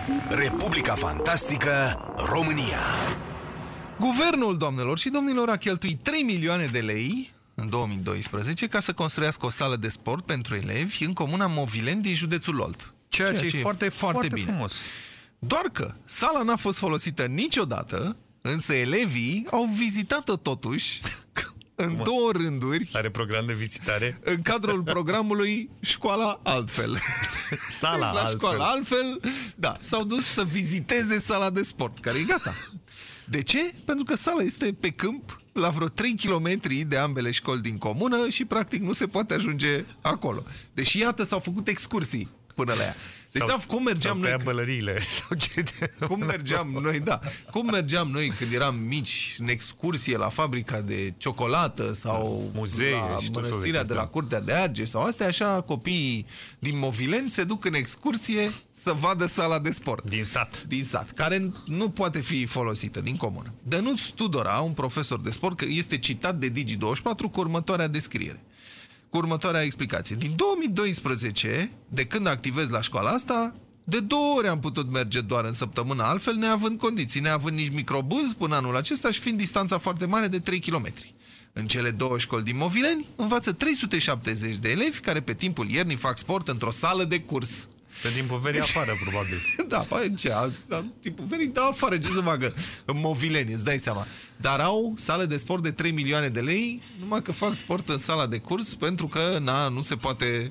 Republica Fantastică România. Guvernul, doamnelor și domnilor, a cheltuit 3 milioane de lei în 2012 ca să construiască o sală de sport pentru elevi în comuna Movileni din județul Olt. Ceea ce e foarte bine. Frumos. Doar că sala n-a fost folosită niciodată, însă elevii au vizitat-o totuși în două rânduri. Are program de vizitare? În cadrul programului Școala Altfel. Sala deci la altfel. Școala Altfel, da, s-au dus să viziteze sala de sport, care e gata. De ce? Pentru că sala este pe câmp, la vreo 3 km de ambele școli din comună și practic nu se poate ajunge acolo. Deși, iată, s-au făcut excursii până la ea. Deci, cum mergeam noi? Cum mergeam noi, da. Cum mergeam noi când eram mici în excursie la fabrica de ciocolată sau muzee, la mănăstirea de la Curtea de Argeș sau astea, așa copiii din Movileni se duc în excursie să vadă sala de sport. Din sat, care nu poate fi folosită din comună. Dănuț Tudora, un profesor de sport, că este citat de Digi24 cu următoarea descriere. Cu următoarea explicație. Din 2012, de când activez la școala asta, de 2 ori am putut merge doar în săptămână, altfel neavând condiții, neavând nici microbuz până anul acesta și fiind distanța foarte mare de 3 km. În cele 2 școli din Movileni învață 370 de elevi care pe timpul iernii fac sport într-o sală de curs. Pe timpul verii afară, probabil. Da, timpul verii, da, afară, ce să facă în Movileni, îți dai seama. Dar au sală de sport de 3 milioane de lei, numai că fac sport în sala de curs, pentru că, nu se poate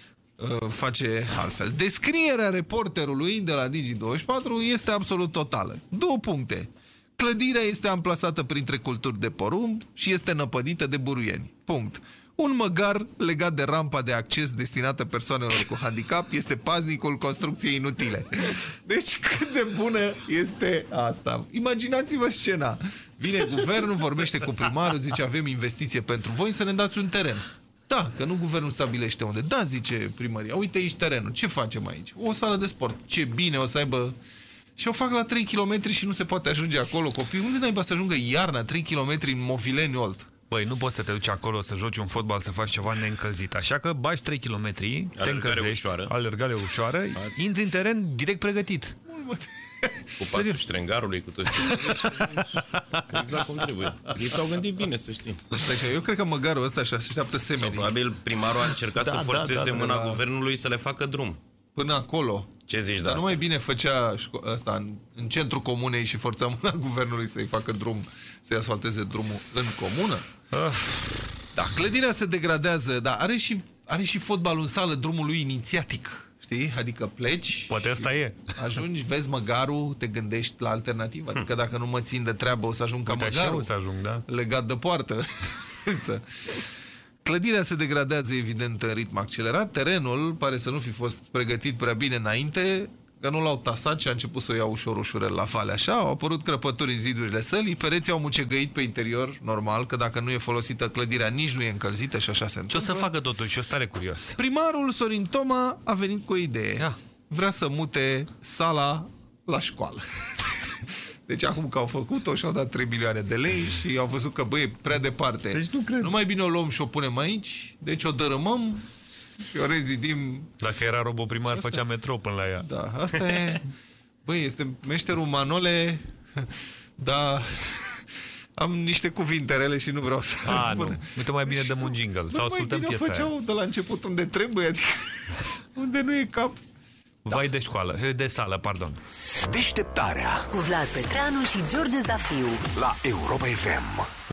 face altfel. Descrierea reporterului de la Digi24 este absolut totală. 2 puncte. Clădirea este amplasată printre culturi de porumb și este năpădită de buruieni. Punct. Un măgar legat de rampa de acces destinată persoanelor cu handicap este paznicul construcției inutile. Deci cât de bună este asta. Imaginați-vă scena. Vine guvernul, vorbește cu primarul, zice avem investiție pentru voi să ne dați un teren. Da, că nu guvernul stabilește unde. Da, zice primăria, uite aici terenul. Ce facem aici? O sală de sport. Ce bine o să aibă... Și o fac la 3 km și nu se poate ajunge acolo copii. Unde n-ai să ajungă iarna 3 km în Movileni Olt? Băi, nu poți să te duci acolo să joci un fotbal, să faci ceva neîncălzit. Așa că bagi 3 km, te încălzești, alergare ușoară, intri în teren direct pregătit. Cu pasul ștrengarului, cu toți. Exact cum trebuie. Ei s-au gândit bine, să știm. Eu cred că măgarul ăsta și așteaptă semenii. Probabil primarul a încercat să forțeze mâna guvernului să le facă drum. Până acolo. Ce zici de asta? Nu mai bine făcea asta în centrul comunei și forța mâna guvernului să-i facă drum, să-i asfalteze drumul în comună? Da, clădirea se degradează, dar are și fotbalul în sală drumul lui inițiatic. Știi? Adică pleci, poate asta e. Ajungi, vezi măgarul, te gândești la alternativă. Adică dacă nu mă țin de treabă, o să ajung ca măgarul, să ajung, da? legat de poartă. Clădirea se degradează, evident, în ritm accelerat. Terenul pare să nu fi fost pregătit prea bine înainte, că nu l-au tasat și a început să o iau ușor la fale. Așa, au apărut crăpături în zidurile sălii, pereții au mucegăit pe interior, normal, că dacă nu e folosită clădirea, nici nu e încălzită și așa se întâmplă. Ce o să facă totuși? Eu stare curios. Primarul Sorin Toma a venit cu o idee. Vrea să mute sala la școală. Deci acum că au făcut-o și-au dat 3 milioane de lei și au văzut că, băi, e prea departe. Deci nu cred. Nu mai bine o luăm și o punem aici, deci o dărâmăm și o rezidim. Dacă era roboprimar, făcea metrou până la ea. Da, asta e... Băi, este meșterul Manole, dar am niște cuvinterele și nu vreau să spun. Nu. Uite, mai bine dăm un jingle, sau ascultăm piesa aia. Făceau de la început unde trebuie, adică unde nu e cap. Vai de școală, de sală, pardon. Deșteptarea cu Vlad Petreanu și George Zafiu la Europa FM.